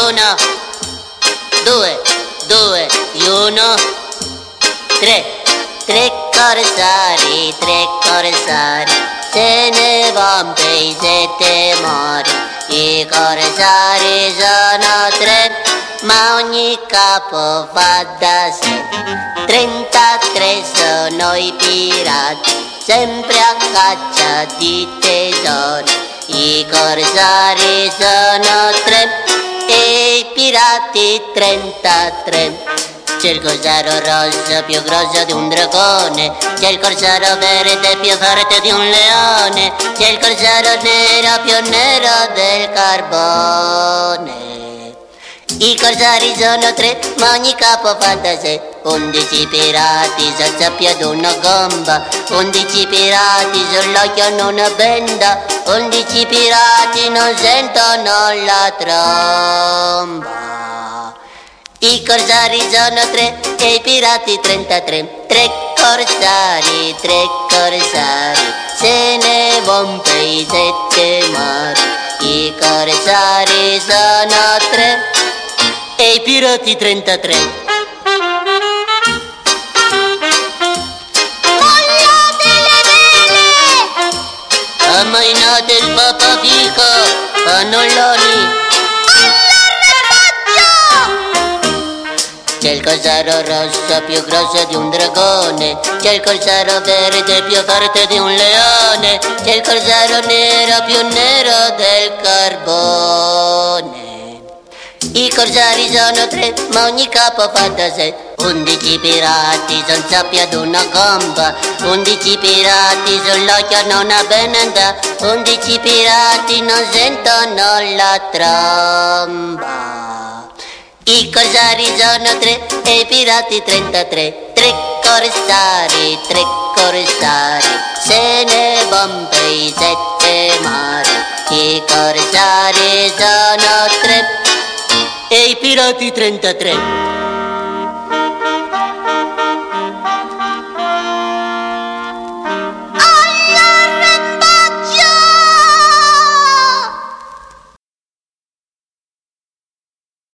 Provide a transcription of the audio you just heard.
1, 2, 2, 1, 3. Tre corsari, se ne van per i 7 mari. I corsari sono 3, ma ogni capo fa da sé. 33 sono i pirati, sempre a caccia di tesori. I corsari sono 3 e i pirati 33. C'è il corsaro rosso più grosso di un dragone, c'è il corsaro verde più forte di un leone, c'è il corsaro nero più nero del carbone. I corsari sono 3, ma ogni capo fa da sé. 11 pirati senza più ad una gamba, 11 pirati sull'occhio hanno una benda, 11 pirati non sentono la tromba. I corsari sono 3 e i pirati 33. 3 corsari, se ne von per i 7 mari. I corsari sono 3 e i pirati 33. Mollate le vele! Ammainate il papafico, pannoloni. C'è il corsaro rosso più grosso di un dragone, c'è il corsaro verde più forte di un leone, c'è il corsaro nero più nero del carbone. I corsari sono 3, ma ogni capo fa da sé. 11 pirati son sappi ad una gamba, 11 pirati sull'occhio hanno una benda, 11 pirati non sentono la tromba. I corsari sono 3 e i pirati 33. 3 corsari, se ne von per i 7 mari. I corsari sono 3 e i pirati 33.